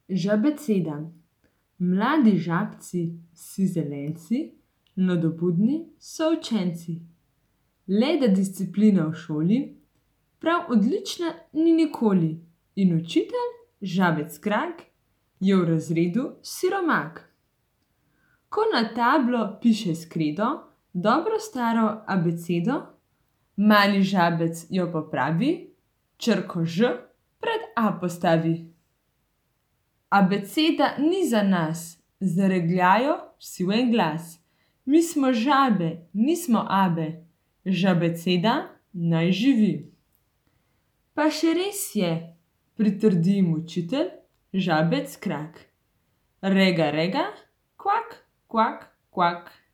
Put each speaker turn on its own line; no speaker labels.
Žabeceda. Mladi žabci, vsi zelenci, nadobudni so učenci. Le da disciplina v šoli prav odlična ni nikoli in učitelj, Žabec Krak, je v razredu siromak. Ko na tablo piše s kredo dobro staro abecedo, mali žabec jo popravi, črko Ž pred A postavi. Abeceda ni za nas, zaregljajo vsi v en glas. Mi smo žabe, nismo abe, žabeceda naj živi. Pa še res je, pritrdi jim učitelj, Žabec Krak. Rega, rega, kvak, kvak, kvak.